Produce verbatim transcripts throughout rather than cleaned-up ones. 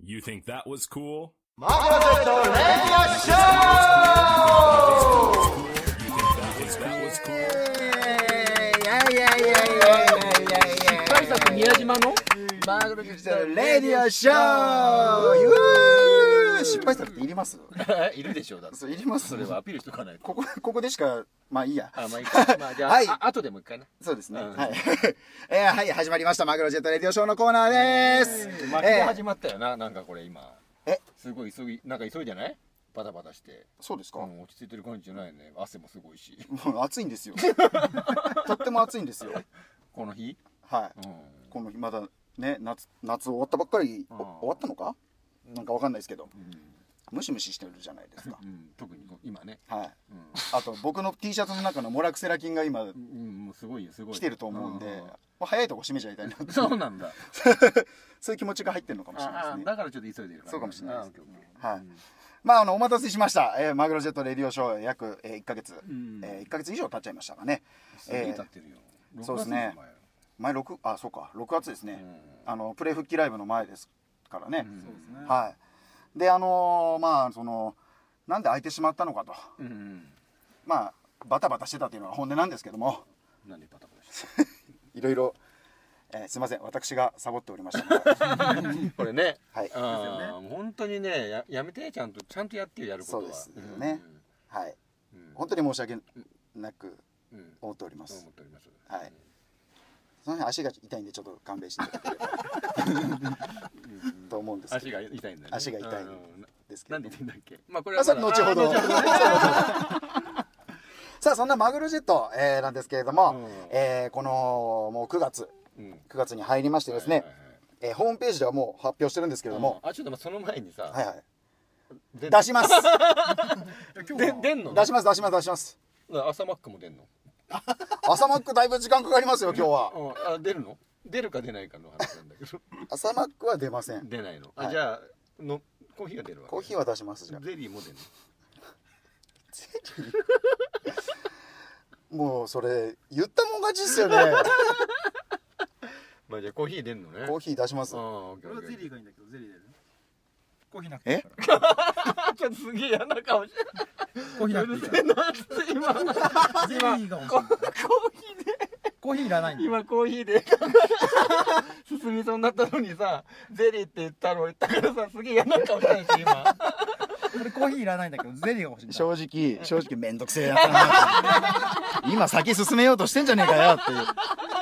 You think that was cool? マグロジェットレディオショー。いやいやいやいやいやいや失敗作宮島のマグロジェットレディオショー。失敗作っていります？ いるでしょうだって。 そういります。 それはアピールしとかないと。 ここここでしかまあいいや。 あまあいいか。まあじゃあ、はい、あ後でもう一回な。 そうですね。 うん、 はい。えー、はい始まりましたマグロジェットレディオショーのコーナーです。 巻きで始まったよな、なんかこれ今。 え？ すごい急ぎなんか急いでない？バタバタして。そうですか。うん、落ち着いてる感じじゃないね。汗もすごいし。 もう暑いんですよ。とっても暑いんですよ。 この日？ はい。うん、この日まだね夏夏終わったばっかり、うん、終わったのか？なんかわかんないですけど。うんムシムシしてるじゃないですか、うん、 特に今ね、 はい、うん、あと僕の T シャツの中のモラクセラ菌が今、うん 、もうすごいよすごい来てると思うんで、もう早いとこ締めちゃいたいなそうなんだそういう気持ちが入ってるのかもしれないですね。 だからちょっと急いでるから、ね、 そうかもしれないですけど、はい、まああのお待たせしました、えー、マグロジェットレディオショー約、えー、いっかげつ、うんえー、いっかげつ以上経っちゃいましたかね。 すげえ経ってるよ、 えー、そうですね前ろくあそうかろくがつですね、うん、あのプレイ復帰ライブの前ですからね、うん、そうですねはいであのー、まあそのなんで空いてしまったのかと、うんうん、まあバタバタしてたというのは本音なんですけどもなんでバタバタしていろいろ、えー、すいません私がサボっておりましたこれねはいあね本当にね や, やめてちゃんとちゃんとやってよやることはそうですよね、うん、はい、うん、本当に申し訳なく思っております、うん、思っておりますはい、うんその辺足が痛いんでちょっと勘弁していただければと思うんですけど足が痛いんだよね足が痛いんですけどなんで言ってんだっけまあこれは後ほどさあそんなマグロジェット、えー、なんですけれども、うんえー、このもうくがつくがつに入りましてですね、はいはいはいえー、ホームページではもう発表してるんですけれども、 うん、あちょっとその前にさ、 はいはい、出しますで出んの、ね、 出します出します出します朝マックも出んの朝マックだいぶ時間かかりますよ今日は、 うん、あ出るの出るか出ないかの話なんだけど朝マックは出ません出ないの、はい、あじゃあのコーヒーが出るわけコーヒーは出しますじゃあゼリーも出るのゼリーもうそれ言ったもん勝ちっすよねまあじゃあコーヒー出るのねコーヒー出しますああ俺はゼリーがいいんだけどゼリー出るコーヒーなくてえちょっとすげえ嫌な顔してコーヒーなくて今今ゼリーが欲しいコーヒーでコーヒーいらないんだ今コーヒーで進みそうになったのにさゼリーって言ったろ言ったからさすげえ嫌な顔したんです今俺コーヒーいらないんだけどゼリーが欲しいんだ正直正直めんどくせえやつだな今先進めようとしてんじゃねえかよっていう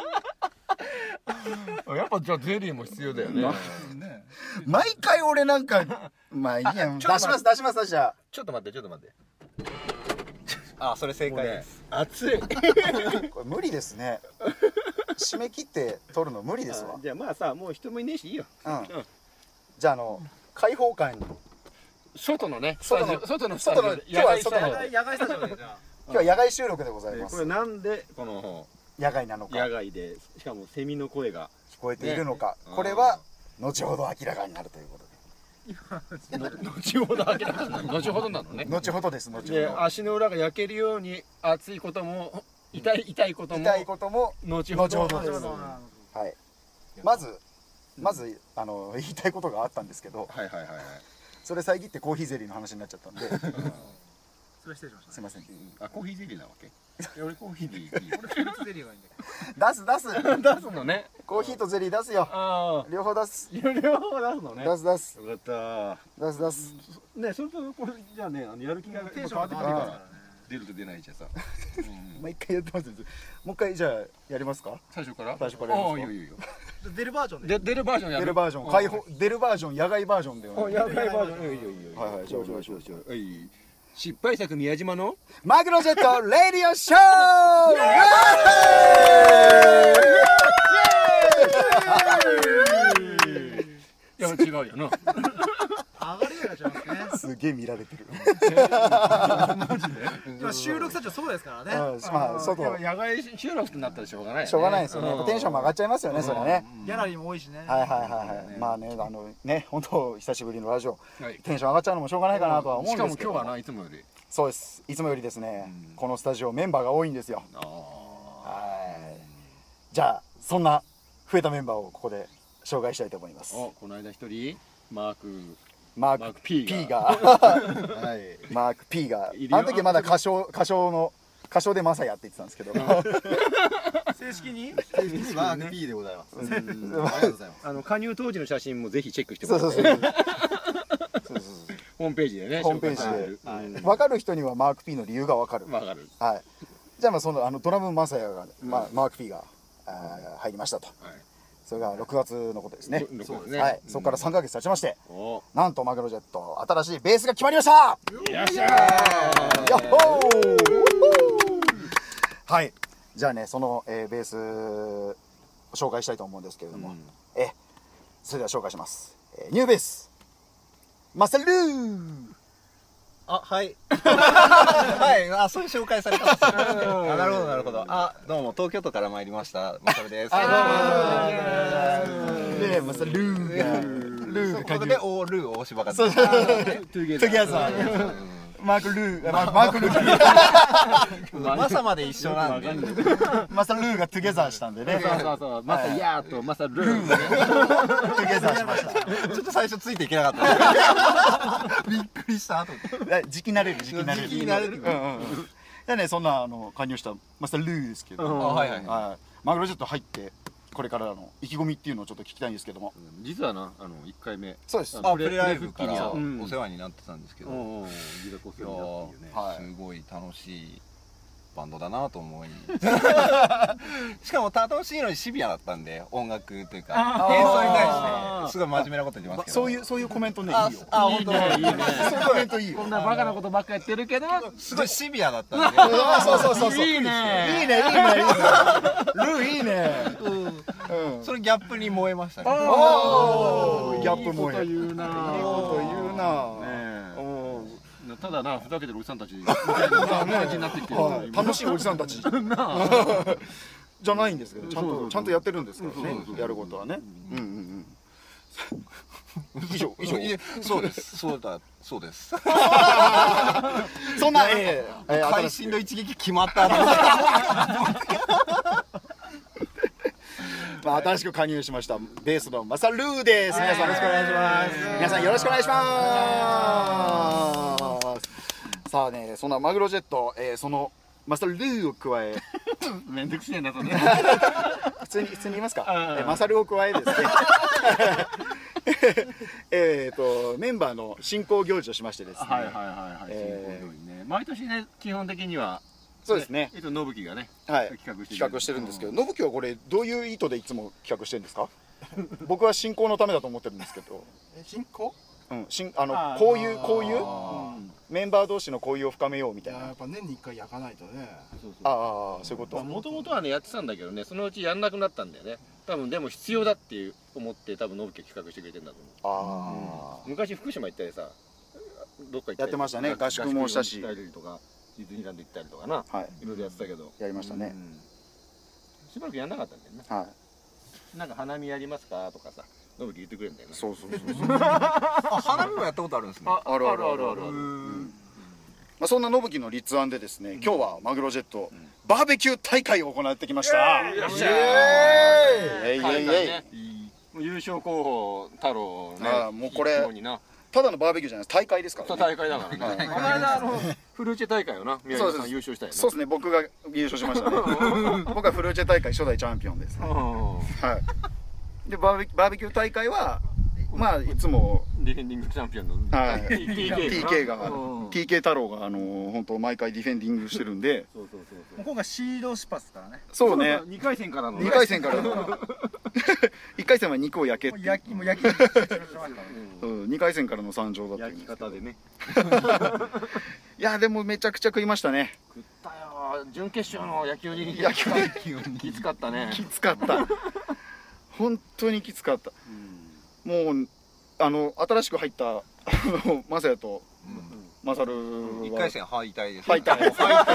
やっぱじゃあゼリーも必要だよね毎回俺なんかまあいいや出します出しますじゃあちょっと待ってちょっと待ってあそれ正解です、ね、熱いこれ無理ですね締め切って撮るの無理ですわじゃあまあさもう人もいねえしいいよ、 うんうん、じゃああの開放感に外のね外の外の外の今日は外の野外スタジオでじゃあ今日は野外収録でございます、 これなんでこの野外なのか野外でしかもセミの声が聞こえているのか、ね、これは後ほど明らかになるということで後ほど明らかになる後ほどなのね後ほどです後ほどで足の裏が焼けるように熱いことも痛い痛いことも痛いことも後ほど後ほどですはいまずまずあの言いたいことがあったんですけどはいはいはいはいそれ遮ってコーヒーゼリーの話になっちゃったんでそれ失礼しましたすいませんあコーヒーゼリーなわけ俺コーヒーでいい俺フルーツゼリーがいいんだけど出す出す出すのねコーヒーとゼリー出すよ両方出す両方出すのね出す出すよかった出す出すねそれとこれじゃあねあのやる気がテンション上がってくるから出ると出ないじゃさ毎回やってますもう一回じゃあやりますか最初から最初からやりますかいいよいいよ出るバージョンで出るバージョンやる出るバージョン開放出るバージョン野外バージョンで野外バージョンいいよいいよはいはいそうそうそうそう失敗作宮島のマグロジェットレディオショーいや違うよな上がりがちゃいますねすげえ見られてる今収録スタジオそうですからねまあ外野外収録になったらしょうがないしょうがないですよねテンションも上がっちゃいますよねそれねギャラリーも多いしねはいはいはいはいまあねあのね本当久しぶりのラジオテンション上がっちゃうのもしょうがないかなとは思うんですけどしかも今日はないつもよりそうですいつもよりですねこのスタジオメンバーが多いんですよはいじゃあそんな増えたメンバーをここで紹介したいと思いますこの間一人マークマークマーク P が P がはいマーク P がいるよあの時まだ歌唱歌唱の歌唱でマサヤって言ってたんですけど正式にマーク P でございます。 うんありがとうございます。 あの加入当時の写真もぜひチェックしてそうもらってそうそうそうホームページでねホームページで紹介してるそう分かる人にはマーク P の理由が分かるわかるはいじゃあまあそのあのドラムマサヤが、まあ、マーク P があー入りましたとはいそれがろくがつのことですねそうですねはいそこからさんかげつ経ちましておなんとマグロジェット新しいベースが決まりましたよっしゃやっほーはいじゃあねその、えーベース紹介したいと思うんですけれども、 うんえそれでは紹介します、えーニューベースマサルーあ、はいはいあ、そういう紹介されたんですね。あ、なるほどなるほど。あ、どうも東京都から参りましたマサルです。 でマサルーがルーここでオールー大柴がそうトゥゲトゥギャザーマークルーママークルーマサまで一緒なんで。 マサルーがトゥゲザーしたんでねそうそうそうマサヤーとマサルートゥゲザーしましたちょっと最初ついていけなかった。びっくりしたと思って。 え時期慣れる時期慣れる時期慣れるうんうんうんでねそんなあの加入したマサルーですけど、 うんあ、はいはい。 はいマグロジェット入ってこれからの意気込みっていうのをちょっと聞きたいんですけども実はなあのいっかいめそうですあ、プレライブからプレ復帰にはお世話になってたんですけど、いうんうんギラコスになってるよねはいすごい楽しいバンドだなと思いしかも楽しいのにシビアだったんで音楽というかあー演奏に対してすごい真面目なこと言ってますけど、 そういうそういうコメントねあいいよあ、本当いいねいいねそういうコメントいいよこんなバカなことばっかやってるけどすごいシビアだったんであそうそうそうそういいねいいねいいねいいねルーいいねうんそれギャップに燃えましたね。 おーギャップもいいこと言うないいこと言うなねえおーただなふざけてるおじさんたちみたいな感じになってきてるはい楽しいおじさんたちじゃないんですけどちゃんそうそうそうとちゃんとやってるんですからねそうそうそうやることはねうんうんうん以上以上いえそうですそうだそうです。 そんなえーえー会新しい心の一撃決まった後まあ新しく加入しましたベースのマサルーです皆さんよろしくお願いします皆さんよろしくお願いしますさあねそんなマグロジェットえーそのマサルーを加えめんどくせえなそれ普通に普通に言いますかえーマサルを加えですねえっとメンバーの進行行事としましてですねはいはいはいはいえー進行通りね毎年ね基本的にはそうですねいつも信樹がねはい企画して企画してるんですけど信樹はこれどういう意図でいつも企画してるんですか僕は進行のためだと思ってるんですけどえ進行うんしんあのあーこういうこういうあメンバー同士の交友を深めようみたいないややっぱ年に一回焼かないとねそうそうああそういうこともともとはねやってたんだけどねそのうちやんなくなったんだよね多分でも必要だっていう思って多分信樹が企画してくれてんだと思あう昔福島行ったりさどっか行ったりやってましたね合宿もしたし合宿行ったりとかディズニーランド行ったりとかなあはいいろいろやってたけどやりましたねうんしばらくやんなかったんだよねはいなんか花見やりますかとかさ信樹言ってくれるんだよねそうそうそうそうあ、花見もやったことあるんですね。 ああるあるあるあるあるまあそんな信樹の立案でですね今日はマグロジェットバーベキュー大会を行ってきましたイエーイイエイイエイイエイもう優勝候補太郎ねああもうこれ一等になただのバーベキューじゃないです大会ですからそうね大会だからねこの間あのフルーチェ大会をな宮城さん優勝したよねそうですね僕が優勝しましたね僕はフルーチェ大会初代チャンピオンですねはいでバーベバーベキュー大会はまあいつもディフェンディングチャンピオンのはいティーケーティーケー がうんティーケー 太郎があの本当毎回ディフェンディングしてるんでそうそうそうそう今回シードスパスからねそうねにかい戦からのねにかい戦からいっかい戦は肉を焼けっていうもう焼きもう焼きにしてましたからうんうんにかい戦からの参上だったん焼ですけどき方でねいやでもめちゃくちゃ食いましたね食ったよ準決勝の野球に野球きつかったねきつかった本当にきつかったもうあの新しく入ったあのマサヤとマサルは一回戦敗退です。 敗退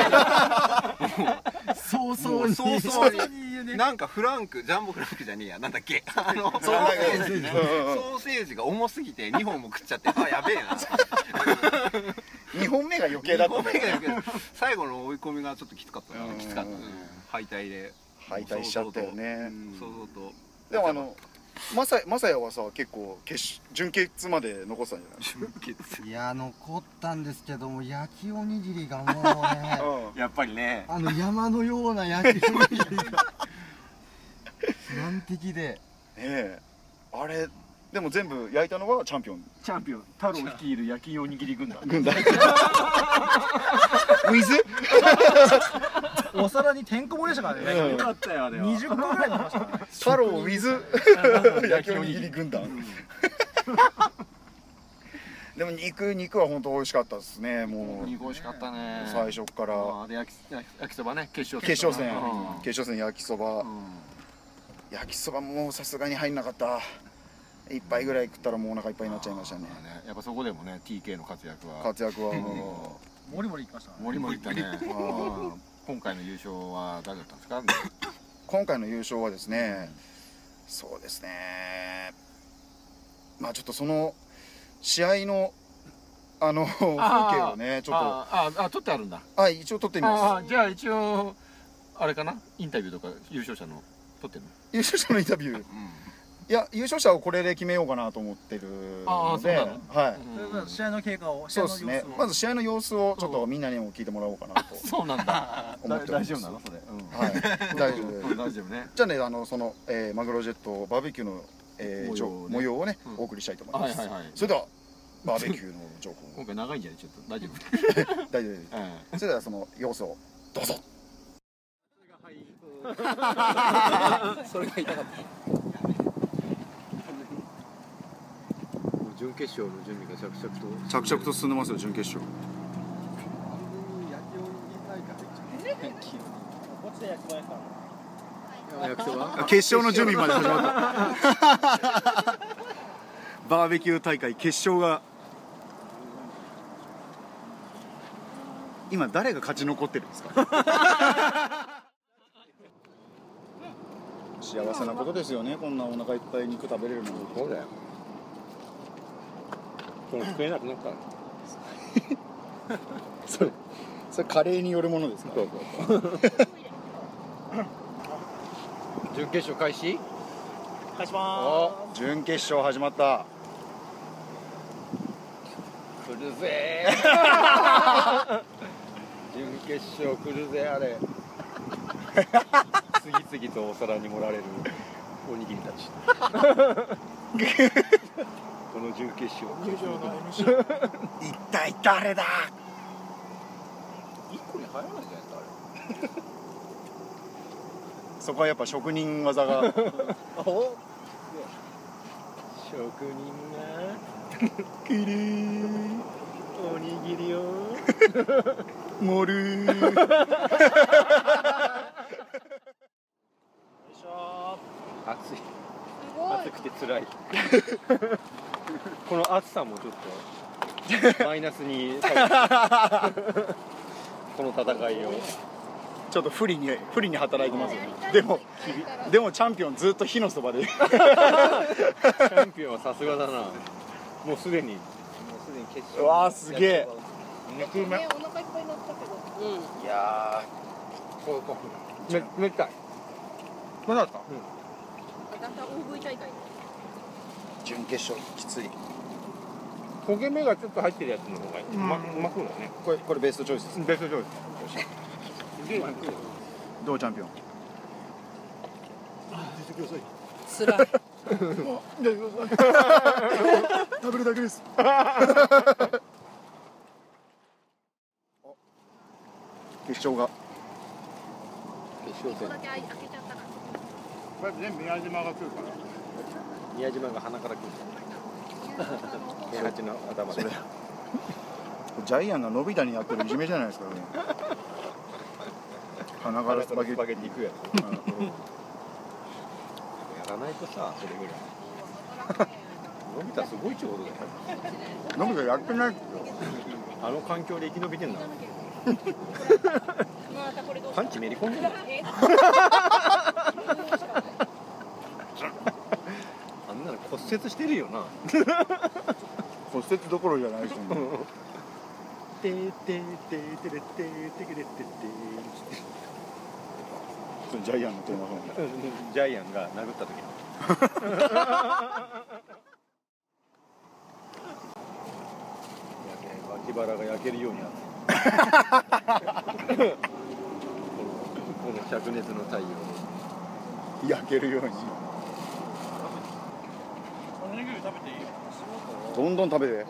早もう早々になんかフランクジャンボフランクじゃねえやなんだっけあのソそうーセージうんうんうんソーセージが重すぎてにほんも食っちゃってあやべえなにほんめが余計だったにほんめがやべえ最後の追い込みがちょっときつかったなうんきつかった敗退で敗退しちゃったよねそうそうとでもあのまさまさやはさ結構決準決まで残ってたんじゃない？ いや残ったんですけども、焼きおにぎりがもうねやっぱりね、 あの山のような焼きおにぎりが難敵で、 ええあれでも全部焼いたのはチャンピオンチャンピオン太郎率いる焼きおにぎり軍団。 軍団ウィズお皿にてんこ盛りでしたからね。 よかったよあれは。 にじゅっこぐらいのましたね。 太郎ウィズ焼きおにぎり軍団でも肉肉は本当美味しかったですね。もう肉美味しかったね。 最初からあで焼き焼きそばね、決勝決勝戦うん決勝戦焼きそばうん焼きそばもさすがに入んなかった。一杯ぐらい食ったらもうお腹いっぱいになっちゃいましたね。 やっぱそこでもね ティーケー の活躍は活躍はももりもりいきましたね。 もりもりいったね。うん今回の優勝は誰だったんですか？ う今回の優勝はですね、そうですね、まあちょっとその試合のあの風景をねちょっあああ撮ってあるんだ。 とはい一応撮ってみまあじゃあ一応あれかな、インタビューとか優勝者の撮ってるの？ す。優勝者のインタビュー、いや優勝者をこれで決めようかなと思ってるので、 ああはい、 それ試合の経過を、試合の様子をそうですね。まず試合の様子をちょっとみんなにも聞いてもらおうかなとそうなんだ。 思ってます。 大丈夫なのそれ？ はい、大丈夫うん大丈夫ね。 じゃあね、あのその、えーマグロジェットバーベキューの、えー、 模様をね模様をね、 うんお送りしたいと思います。 はいはいはい。 それではバーベキューの情報今回長いんじゃない？ちょっと大丈夫？ 大丈夫です。 うんそれではその様子をどうぞ。 それが痛かった。準決勝の準備が着々と着々と進んでますよ準決勝。 焼きそば。 決勝の準備まで始まった。バーベキュー大会決勝が今誰が勝ち残ってるんですか？幸せなことですよね。こんなお腹いっぱい肉食べれるの。 そうだよ。この食えなくなった。 それそれカレーによるものですか？ そうそうそう。準決勝開始。 開始ま準決勝始まった。 来るぜー。準決勝来るぜあれ。次々とお皿に盛られるおにぎりたち。この準決勝。 一体誰だ？ 一個に入らないじゃないですかあれ。 そこはやっぱ職人技が。 職人がくるーおにぎりを盛るー。 暑い。暑くて辛い。この暑さもちょっとマイナスにこの戦いをちょっと不利に不利に働いてますよね。でもでもチャンピオンずっと火のそばで。 チャンピオンはさすがだな。もうすでにもうすでに決勝。 うわーすげえ。 肉め。 ね、お腹いっぱいになったけど。うん。 いやーこうこうめめったい。 まだあった？ だんだん大食い大会。 準決勝きつい。 焦げ目がちょっと入ってるやつの方がうまうまそうだね。 これこれベストチョイスです。 ベストチョイス。 どうチャンピオン。 つらい。 食べるだけです。決勝が決勝戦。 ここだけ開けちゃったから。 これ全部宮島が来るから。 宮島が鼻から来る。宮八の頭で。 ジャイアンがのび太にやってるいじめじゃないですかね。鼻からスパゲッティティ行くやつ。やらないとさ、それぐらい。のび太すごいってことだよ。 のび太やってない。 あの環境で生き延びてんだ。 またこれどうパンチめり込んでんだ。 えあんなの骨折してるよな。 骨折どころじゃないですもん。 てーてーてーてれてーてけれててそれジャイアンのテーマソング。 ジャイアンが殴った時の。 脇腹が焼けるようになってこの灼熱の太陽焼けるようにおにぎり食べていい？ どんどん食べて。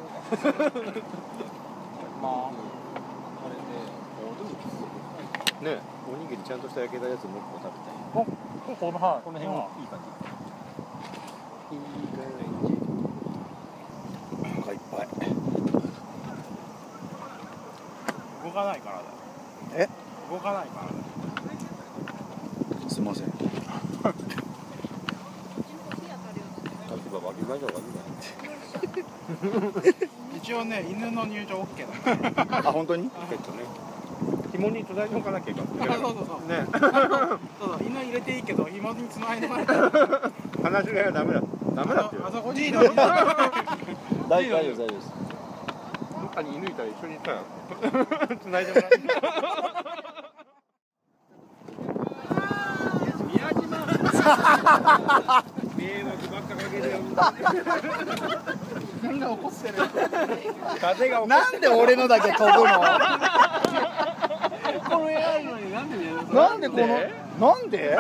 ね、おにぎりちゃんとした焼けたやつもっこ食べたい。 ここのはい。 この辺はいい感じ。いい感じ。 お腹いっぱい。 動かないからだ。 え？ 動かないからだ。 すみません。 立場脇腹じゃ脇一応ね、犬の入場オッケーだ。 あ、本当に？ 腹。えっとね、紐に繋いでおかなきゃいけない。 そうそうそう。 ね。 そうそう、犬入れていいけど、紐に繋いでもらえた話しがダメだ。ダメだってよ。 あそこにいるの。 大丈夫大丈夫です。どっかに犬いたら一緒にさ、繋いでもらって。宮島。迷惑ばっかかけるよ。 何が起こってる。 風が。 なんで俺のだけ飛ぶの？ この絵あるのになんで見えるの？ なんでこのなんで？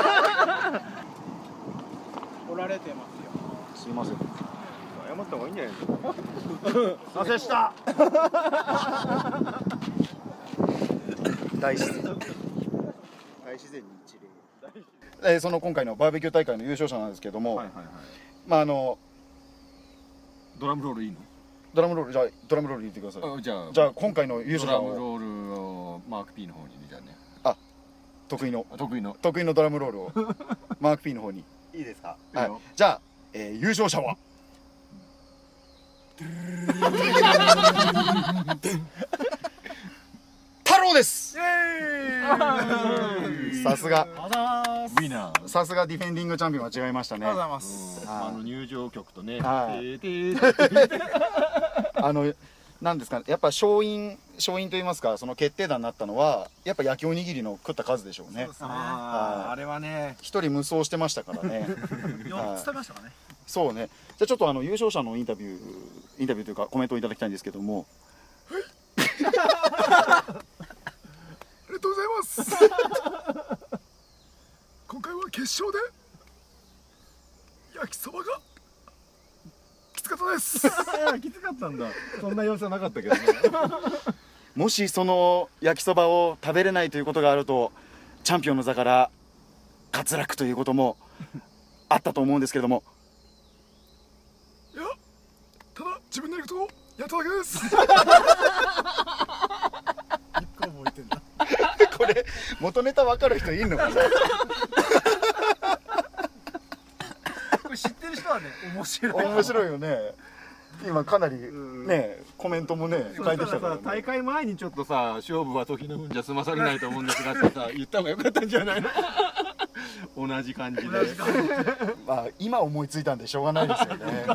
おられてますよ。 すみません。 謝った方がいいんじゃないですか。 反省した。大自然。大自然に一礼。えー、その今回のバーベキュー大会の優勝者なんですけども、 はいはいはい。 まああのドラムロールいいの？ ドラムロールじゃあドラムロール言ってください。 あ、じゃあじゃあ今回の優勝者をドラムロールをマーク P の方にじゃあね。 得意の得意の。 得意のドラムロールをマーク P の方に。 いいですか？ はい。じゃあ、えー、優勝者は太郎です。さすが。 ウィナー。 さすがディフェンディングチャンピオンは違いましたね。 ありがとうございます。 あの入場曲とね。 はいてーてーあのなんですかね、やっぱ勝因勝因と言いますか、その決定打になったのはやっぱ焼きおにぎりの食った数でしょうね。 ああ、あれはね。 一人無双してましたからね。 よっつ食べましたかね。 そうね。じゃあちょっとあの優勝者のインタビューインタビューというかコメントをいただきたいんですけども。ありがとうございます。今回は決勝で焼きそばがきつかったです。 きつかったんだ。そんな様子はなかったけどね。 もしその焼きそばを食べれないということがあると、チャンピオンの座から滑落ということもあったと思うんですけれども、いや、ただ自分のやることをやっただけです。これ元ネタ分かる人いるのかな。 これ知ってる人はね、面白い。 面白いよね。今かなりねコメントもね書いてきたからね。 大会前にちょっとさ、勝負は時の運じゃ済まされないと思うんですがってさ、言った方が良かったんじゃないの？同じ感じで。 まあ今思いついたんでしょうがないですよね。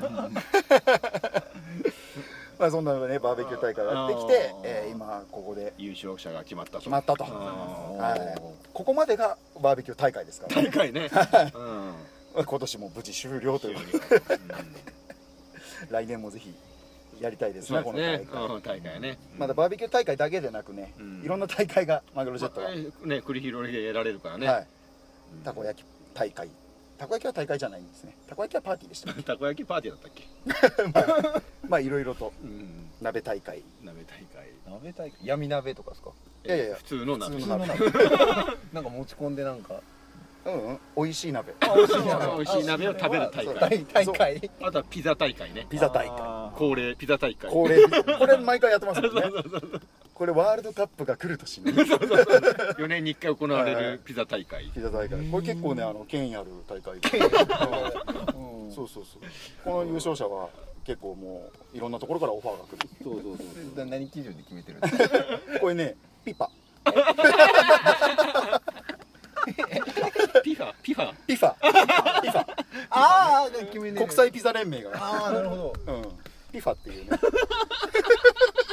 まあそんなのね、バーベキュー大会がやってきて、えー、今ここで優勝者が決まったと。 決まったと。はい。ここまでがバーベキュー大会ですからね。 大会ね。 今年も無事終了という。来年もぜひやりたいですね、この大会。 大会ね。 まだバーベキュー大会だけでなくね、いろんな大会がマグロジェットはね繰り広げられるからね。 はい。たこ焼き大会。たこ焼きは大会じゃないんですね。たこ焼きはパーティーでした。 たこ焼きパーティーだったっけ？ まあいろいろと鍋大会。 鍋大会。 鍋大会。闇鍋とかですか？ いやいやいや。 普通の鍋。 なんか持ち込んでなんか。 うんうん。美味しい鍋。 美味しい鍋を食べる大会。 大会。 あとはピザ大会ね。 ピザ大会。 恒例ピザ大会。 恒例。これ毎回やってますよね。これワールドカップが来る年に。 よねんにいっかい行われるピザ大会。 ピザ大会。これ結構ね、あの権威ある大会で。そうそうそう。この優勝者は結構もういろんなところからオファーが来る。 そうそうそう。何基準で決めてるんですか？ これね、ピパ。 ピファピファピファ。ピファ。 ああ、決めね。 国際ピザ連盟が。 ああ、なるほど。 うん。ピファっていうね。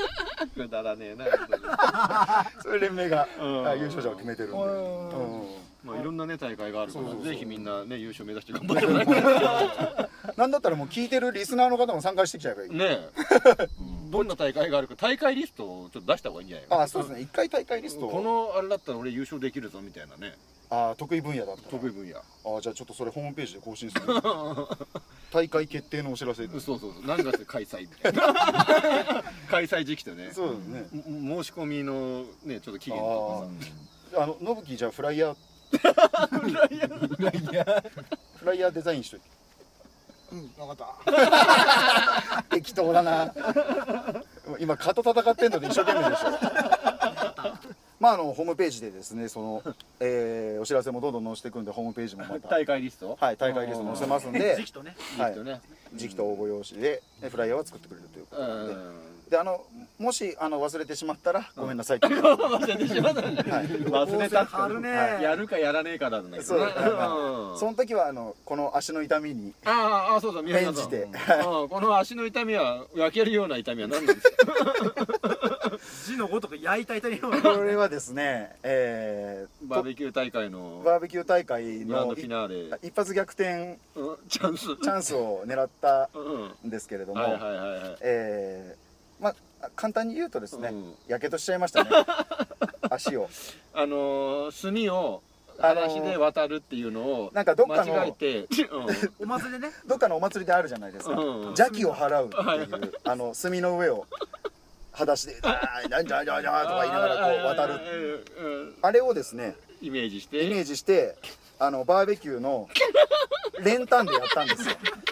くだらねえな。 そういう連盟が優勝者を決めてるんで。 まあいろんなね大会があるからそうそうそうぜひみんなね優勝目指して頑張ってもらいたいなんだったらもう聞いてるリスナーの方も参加してきちゃえばいい。 ねえどんな大会があるか大会リストをちょっと出した方がいいんじゃないかな。 あ、そうですね。一回大会リストを。 このあれだったら俺優勝できるぞみたいなねあ、得意分野だったら。 得意分野。 あ、じゃあちょっとそれホームページで更新する。大会決定のお知らせ。 そうそうそう何月開催みたいな開催時期とねそうですね。 申し込みのねちょっと期限とかあの信樹じゃあフライヤーさフライヤーフライヤーフライヤーデザインしといて。 うん分かった適当だな。今蚊と戦ってんので一生懸命でしょ。まああのホームページでですねその、えー、お知らせもどんどん載せていくんでホームページもまた大会リストはい大会リスト載せますんで時期とねはいリストね時期と応募用紙でえフライヤーを作ってくれるということうなのでんであのもしあの忘れてしまったらごめんなさいと、 忘れてしまったねはい忘れたってあるねはいやるかやらねえかなんだけそうどねその時はあのこの足の痛みにああそうそう宮返下さん事でうんこの足の痛みは焼けるような痛みは何なんですか字のごとく焼いた痛みをこれはですね、えー、 バーベキュー大会のバーベキュー大会グランドのフィナーレ一発逆転うんチャンスチャンスを狙ったうんんですけれども、 はいはいはいはいえー、まあ簡単に言うとですね、 うんやけどしちゃいましたね足をあのー、炭をあのー裸足で渡るっていうのをなんかどっかの間違えて、 お祭りでねどっかのお祭りであるじゃないですか、 うん邪気を払うってはいいうあの炭の上を裸足で「あーなんじゃじゃじゃ」とか言いながらこう渡るる、うんあれをですねイメージしてイメージしてあのバーベキューの練炭でやったんですよ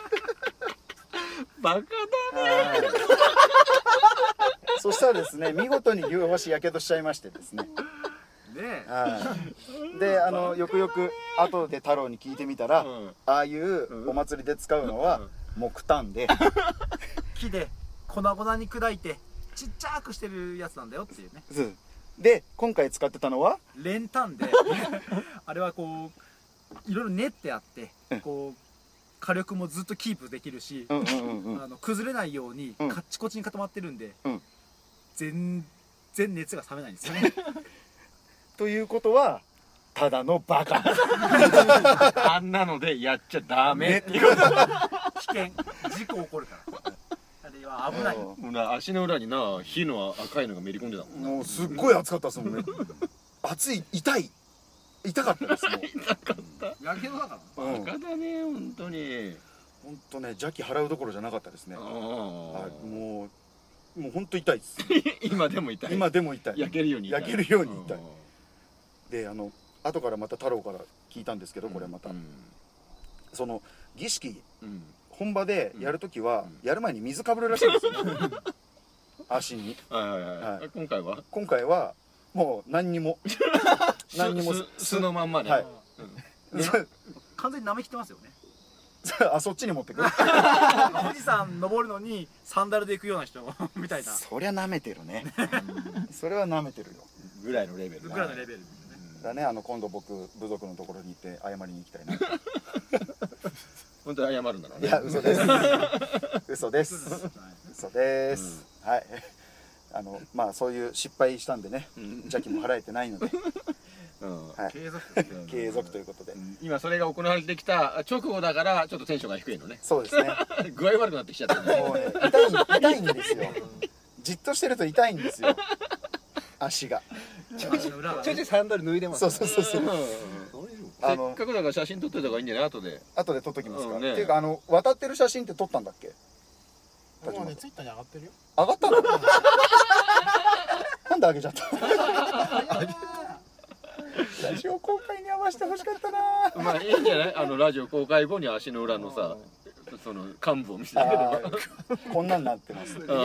バカだはいそしたらですね見事に両足やけどしちゃいましてですねねはいであのよくよく後で太郎に聞いてみたら、 うんああいうお祭りで使うのは木炭で、 木で粉々に砕いてちっちゃくしてるやつなんだよっていうねうんで今回使ってたのは練炭であれはこういろいろ練ってあってこう火力もずっとキープできるし、 うんうんうんうんあの崩れないようにうんカッチコチに固まってるんで、 うん全然熱が冷めないんですよねということはただのバカあんなのでやっちゃダメっていう危険事故起こるからあれは危ないもうな足の裏にな火の赤いのがめり込んでたもんなもうすっごい熱かったですもんね熱い痛い痛かったですもうやけどだからうんバカだね本当にほんとね邪気払うどころじゃなかったですねあはいーもうもうほんと痛いです今でも痛い今でも痛い焼けるように痛い焼けるように痛いうんであの後からまた太郎から聞いたんですけどこれまた、 うんその儀式うん本場でやるときは、 うんやる前に水かぶるらしいんですよね足にはいはいはいはい今回は今回はもう何にも何にもすす素のまんまねはいうんね完全に舐めきってますよねあそっちに持ってくる富士山登るのにサンダルで行くような人みたいなそりゃ舐めてるねそれは舐めてるよぐらいのレベルぐらいのレベルだねあの今度僕部族のところに行って謝りに行きたいな本当に謝るんだろうねいや嘘です嘘です嘘です、はいあのまあそういう失敗したんでねうん邪気も払えてないので、 うんはい、 継続継続ということで、 今それが行われてきた直後だからちょっとテンションが低いのねそうですね具合悪くなってきちゃったねもうね痛い痛いんですよじっとしてると痛いんですよ足がちょいちょいサンダル脱いでますそうそうそうそうあのせっかくだから写真撮ってた方がいいんじゃない後で後で撮っときますか、 うんねっていうかあの渡ってる写真って撮ったんだっけもうねツイッターに上がってるよ上がったのなんで上げちゃったラジオ公開に合わせてほしかったなまあいいんじゃないあのラジオ公開後に足の裏のさその幹部を見せてあげればあーこんなんなってますうん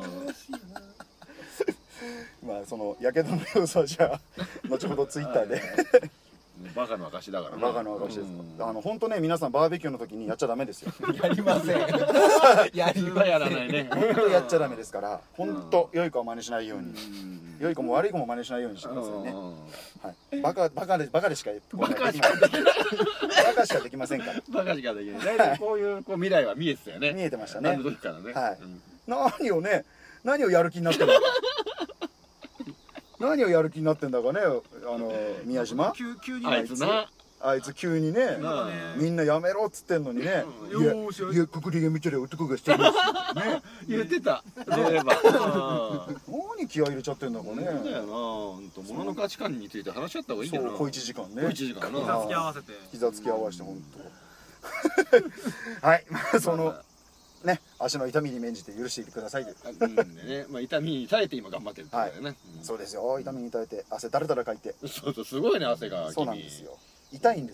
まあそのやけどの様子はじゃあ後ほどツイッターでバカの証だからねバカの証ですうんあの本当ね皆さんバーベキューの時にやっちゃダメですよやりませんやり普通はやらないね本当やっちゃダメですから本当良い子は真似しないようにうん良い子も悪い子も真似しないようにしてくださいねうんはいバカバカでバカでしかバカしできませんかできないバカしかできませんからバカしかできない大体こういうこう未来は見えてたよね見えてましたあねの時からねはいうん何をね何をやる気になってるのか何をやる気になってんだかね、あの宮島急急にあいつなあいつ急にねなあみんなやめろっつってんのにね、いやよーしよしいやここでやめちゃら男がしてるんですよね。 言ってたそういえば何気合い入れちゃってんだかね。 そうだよな、本当物の価値観について話し合った方がいいんだよな。 そう小一時間ね。 小一時間な。 膝つき合わせて膝つき合わせて本当。はい、まあそのね足の痛みに免じて許していてくださいという。 うんでね、まあ痛みに耐えて今頑張ってるってことだよね。うんそうですよ。痛みに耐えて汗だらだらかいて。 そうそうすごいね汗が。 そうなんですよ。痛いんです。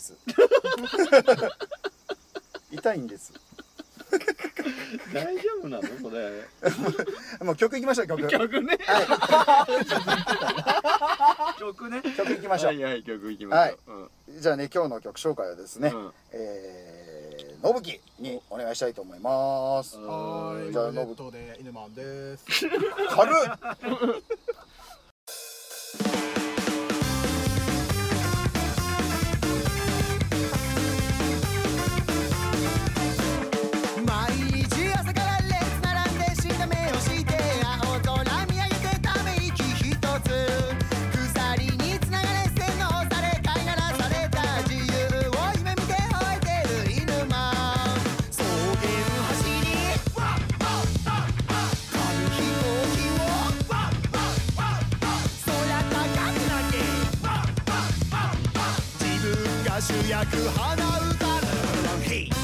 痛いんです。 大丈夫なのこれ。 もう曲いきましょう曲。 曲ね。 曲ね曲いきましょう。 はいはい曲いきましょう。 じゃあね今日の曲紹介はですね、 うんえー、のぶきにお願いしたいと思います。 はーい、 じゃあマグネッノブトで犬マンです。 軽っ。 毎日朝から列並んでした目をして青空見上げてため息ひとつ鎖につながれ洗脳され飼いならされた自由を夢見て吠えてる犬マン草原走り紙飛行機を空高く投げ自分が主役花歌ルーヘイ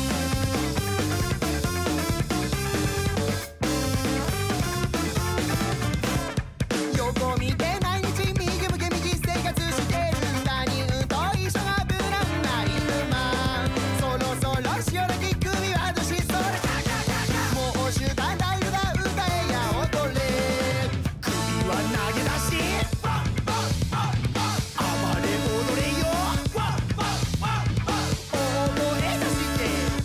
横見て毎日右向け右生活してる他人と一緒が無難な犬マンそろそろ潮時首はどしそれもう集団ライブが歌えや踊れ首は投げ出し暴れ踊れよ大声出して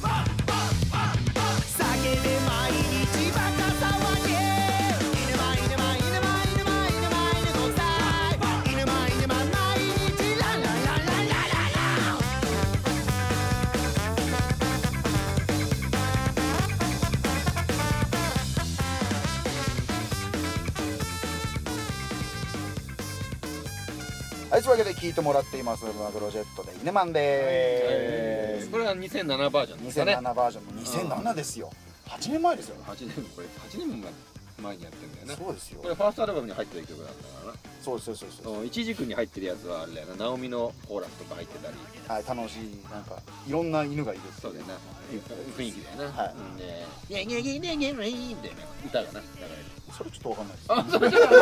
酒で毎日バカ騒げ犬マン犬マン犬マン犬マン犬マン犬ごさい犬マン犬マン毎日ランランランランランランランはい、というわけで聴いてもらっていますマグロジェットで犬マンでーす。 これはにせんななバージョンですかね。 にせんななバージョンのにせんななですよ。はちねんまえですよ。 はちねんこれはちねんも前にやってんだよね。 そうですよこ。れファーストアルバムに入ってる曲なんだからな。 そうそうそうそう。 うん一軸に入ってるやつはあれだよな、ナオミのコーラスとか入ってたり。 はい、楽しいなんかいろんな犬がいる。 そうだよな、雰囲気だよな。 はいうんで「ニャニャニャニャニャニャ」みたいな歌がな流れる。 それちょっとわかんないです。 あ、そうじゃない。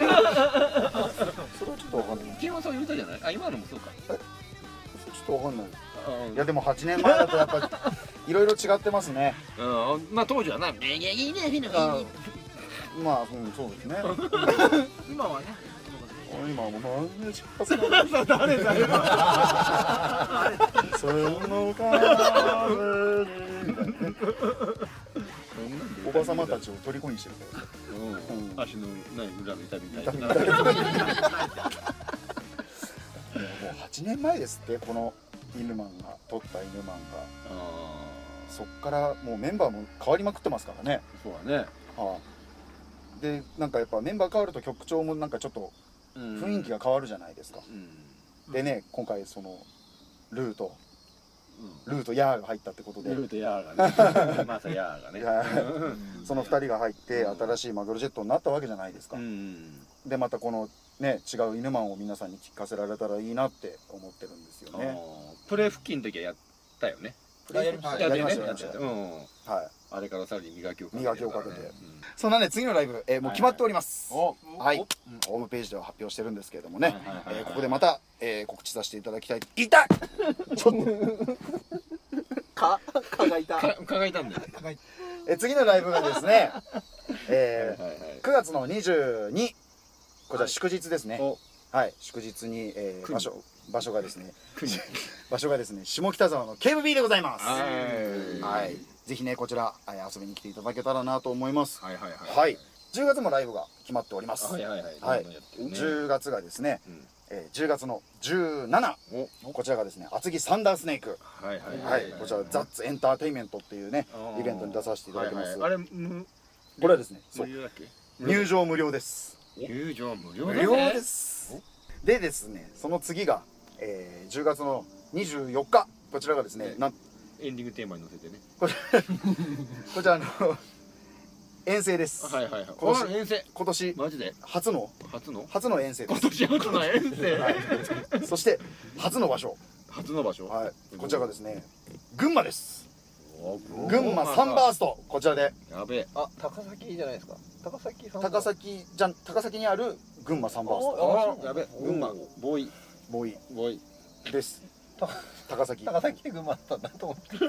それはちょっとわかんない。 基本そういう歌じゃない？あ、今のもそうか。 それちょっとわかんない。 うんいやでもはちねんまえだとやっぱいろいろ違ってますね。 うん、まあ当時はな「ニャニャニャニャニャニャ」 まあ、うん、そうですね。 今はね今はもうマネージャーさん誰だよ。その風におばさまたちを虜にしてるから。 うん足のない裏の痛みたいな。 痛み痛いもうはちねんまえですってこの犬マンが撮った犬マンがあそっからもうメンバーも変わりまくってますからね。 ーそうだね。 はあ、でなんかやっぱメンバー変わると曲調もなんかちょっと雰囲気が変わるじゃないですか。 うんでね今回そのルーとルーとヤーが入ったってことでルートヤーがね。まさヤーがね。 いやそのふたりが入って新しいマグロジェットになったわけじゃないですか。 うんでまたこのね違う犬マンを皆さんに聞かせられたらいいなって思ってるんですよあね。 ープレイ復帰の時はやったよね。 あやりましたやってねやりましたやってたうんはい。 あれからさらに磨きをかけて磨きをかけてるらねそんなね次のライブ、えーもう決まっております。 おはい、ホームページでは発表してるんですけれどもね、 はいはいはいはいえーここでまた、えー告知させていただきたい。痛い。ちょっとか蚊がいた。 か伺いたんだよ。 えー次のライブがですね、えーはいはいはいくがつのにじゅうにこちら祝日ですね。 おはい、祝日に、えー国場所場所がですね国場所がですね下北沢の ケーブイビー でございます。 はいはい、ぜひねこちらえー遊びに来ていただけたらなと思います。 はいはいはいはい、じゅうがつもライブが決まっております。 はいはいはいはいどんどんやってるねじゅうがつがですね、 うんえーじゅうがつのじゅうしちこちらがですね厚木サンダースネーク、 はいはいはい、こちらザッツエンターテインメントっていうねあーイベントに出させていただきます。 はいはいあれむこれはですねそう無料だっけ入場無料です。 入場無料無だね料ですでですねその次が、えー、じゅうがつのにじゅうよっかこちらがですねなんエンディングテーマに乗せてねこれこちらあの遠征ですはいはいはい今年あ遠征今年マジで初の初の初の遠征です今年初の遠征はいそして初の場所初の場所はいこちらがですね群馬ですお群馬サンバーストこちらでやべえあ高崎じゃないですか高崎さん高崎じゃん高崎にある群馬サンバーストあやべえ群馬ボーイボーイボーイです高崎高崎で群馬だったんだと思って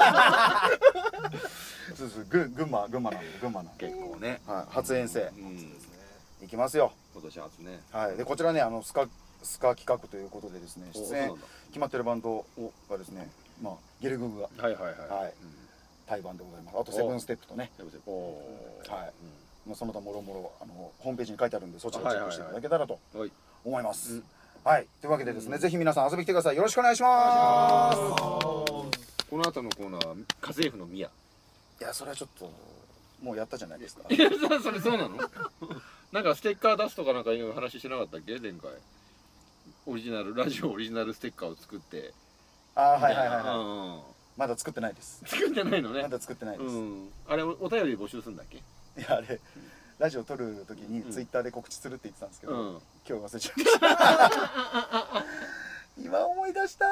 そうそう群群馬群馬なんで群馬なんで、 結構ねはい、初遠征うん行きますよ今年初ねはいでこちらねあのスカスカ企画ということでですねお出演そうなんだ決まってるバンドがですねまあゲルググがはいはいはいはい対バンでございますあとセブンステップとねおおはいまあその他もろもろあのホームページに書いてあるんでそちらチェックしていただけたらとはい思います、 うんはいというわけでですね、ぜひ皆さん遊びに来てくださいよろしくお願いしますこの後のコーナーは家政婦のミヤいやそれはちょっともうやったじゃないですかいやそそれそうなのなんかステッカー出すとかなんかいう話してなかったっけ前回オリジナルラジオオリジナルステッカーを作ってああはいはいはいはいはまだ作ってないですい作ってないのねまだ作ってないです、いうんあれおお便りで募集するんだっけやあれラジオ撮る時にツイッターで告知するって言ってたんですけど、 うん今日忘れちゃいました今思い出した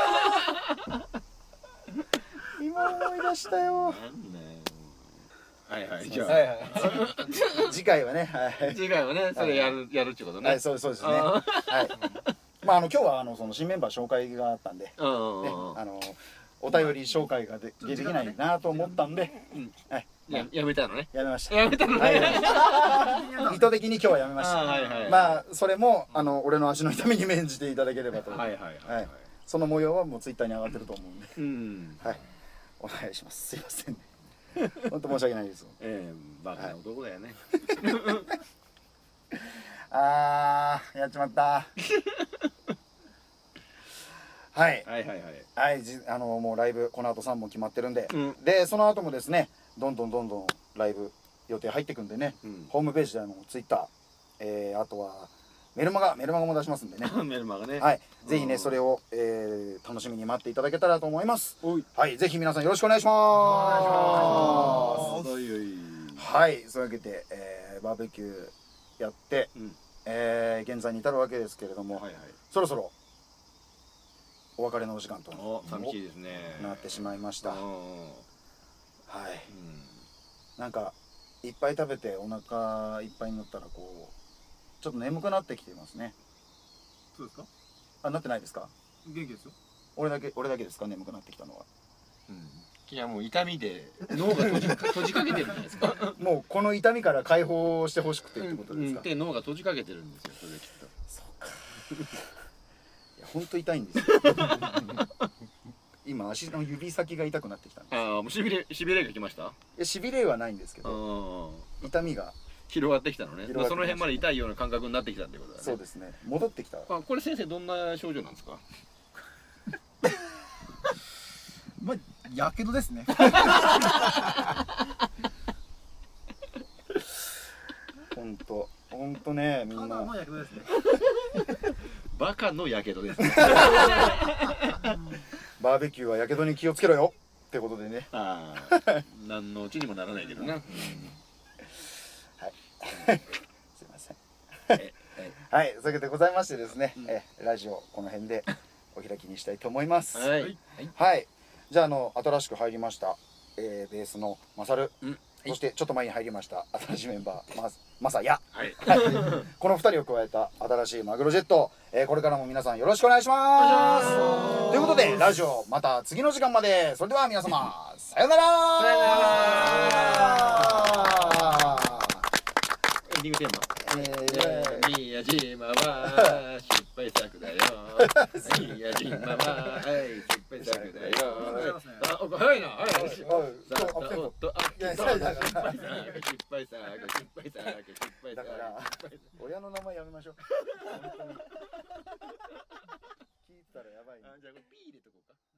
今思い出したよなんだよはいはいじゃあはいはい次回はねはい次回はねそれやるやるってことねはいそうですそうですねあはいまああの今日はあのその新メンバー紹介があったんで、ね、 うんうんうんあのお便り紹介がでできないなと思ったんで、 うんはいややめたのねやめましたやめたのねはいやめました意図的に今日はやめましたあーはいはいまあそれもあの俺の足の痛みに免じていただければとはいはいはいはいその模様はもうツイッターに上がってると思うんでうんはいお願いしますすいませんね本当申し訳ないですええバカな男だよねあーやっちまったはいはいはいはいはいじあのもうライブこの後さんぼん決まってるんで、 うんでその後もですねどんどんどんどんライブ予定入ってくんでね、 うんホームページでのツイッター、えー、あとはメルマガメルマガも出しますんでねメルマがねはいぜひうんねそれを、えー、楽しみに待っていただけたらと思いますおいはいぜひ皆さんよろしくお願いしますおいおいはいそういうわけで、えー、バーベキューやって、 うんえー、現在に至るわけですけれども、 はいはいそろそろお別れのお時間とお寂しいですねなってしまいましたうんはいなんかいっぱい食べてお腹いっぱいになったらこうちょっと眠くなってきてますねそうですかあなってないですか元気ですよ俺だけ俺だけですか眠くなってきたのはいやもう痛みで脳が閉じ閉じかけてるんじゃないですかもうこの痛みから解放してほしくてってことですか、 で脳が閉じかけてるんですよそれきっとそうかいや本当痛いんですよ今足の指先が痛くなってきたんですああもうしびれしびれがきましたいやしびれはないんですけうどん痛みが広がってきたのね広がってきましたその辺まで痛いような感覚になってきたってことだねそうですね戻ってきたあこれ先生どんな症状なんですかまあやけどですね本当本当ねみんただのなやけどですねバカのやけどですねバーベキューはやけどに気をつけろよってことでねああ何のうちにもならないけどな、うんすいませんええはいそういうわけでございましてですね、 うんえラジオこの辺でお開きにしたいと思いますはいはいはいじゃああの新しく入りました、えー、ベースのマサル、 うんそしてちょっと前に入りました新しいメンバーままさやはいこのふたりを加えた新しいマグロジェット、えーこれからも皆さんよろしくお願いしますということでラジオまた次の時間までそれでは皆様さよならさよならエンディングテーマえー宮島は失敗作だよ宮島は失敗作だよあお早いな早いなさあおっとあいや失敗作失敗作失敗作失敗作失敗作だから親の名前やめましょう本当に聞いてたらやばいあじゃあこれ P 入れとこうか